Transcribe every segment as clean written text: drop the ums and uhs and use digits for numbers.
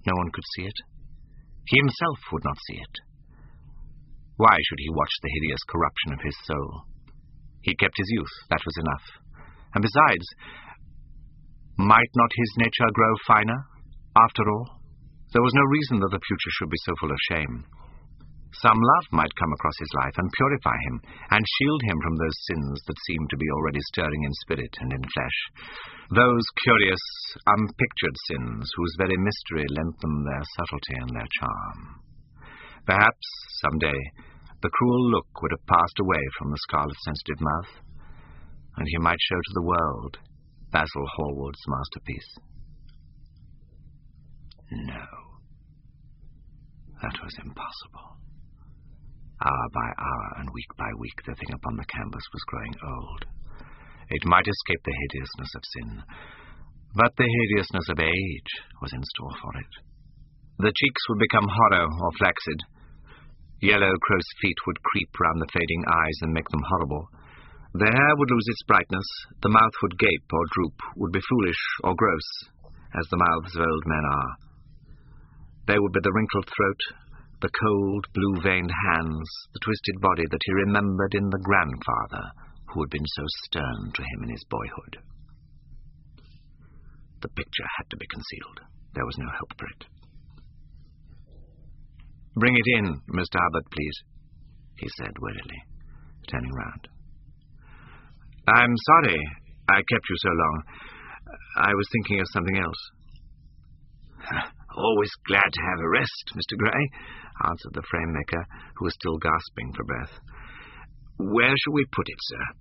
No one could see it. He himself would not see it. Why should he watch the hideous corruption of his soul? He kept his youth, that was enough. And besides, might not his nature grow finer, after all? There was no reason that the future should be so full of shame. Some love might come across his life and purify him, and shield him from those sins that seemed to be already stirring in spirit and in flesh, those curious, unpictured sins whose very mystery lent them their subtlety and their charm. Perhaps, some day, the cruel look would have passed away from the scarlet-sensitive mouth, and he might show to the world Basil Hallward's masterpiece. No, that was impossible. Hour by hour and week by week the thing upon the canvas was growing old. It might escape the hideousness of sin, but the hideousness of age was in store for it. The cheeks would become hollow or flaccid. Yellow crow's feet would creep round the fading eyes and make them horrible. The hair would lose its brightness, the mouth would gape or droop, would be foolish or gross, as the mouths of old men are. There would be the wrinkled throat, the cold, blue-veined hands, the twisted body that he remembered in the grandfather who had been so stern to him in his boyhood. The picture had to be concealed. There was no help for it. "Bring it in, Mr. Hubbard, please," he said wearily, turning round. "I'm sorry I kept you so long. I was thinking of something else." "Always glad to have a rest, Mr. Gray," answered the frame-maker, who was still gasping for breath. "Where shall we put it, sir?"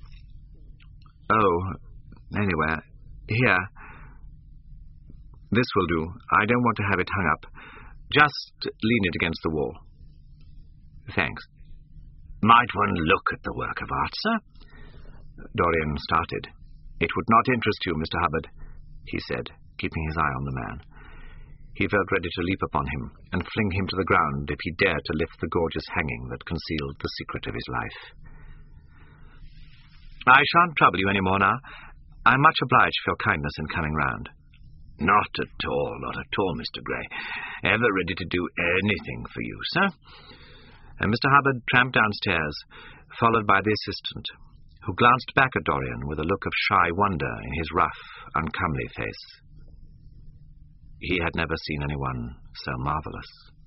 "Oh, anywhere. Here. This will do. I don't want to have it hung up. Just lean it against the wall." "Thanks." "Might one look at the work of art, sir?" Dorian started. "It would not interest you, Mr. Hubbard," he said, keeping his eye on the man. He felt ready to leap upon him and fling him to the ground if he dared to lift the gorgeous hanging that concealed the secret of his life. "I shan't trouble you any more now. I'm much obliged for your kindness in coming round." Not at all, Mr. Gray. Ever ready to do anything for you, sir." And Mr. Hubbard tramped downstairs, followed by the assistant, who glanced back at Dorian with a look of shy wonder in his rough, uncomely face. He had never seen anyone so marvelous.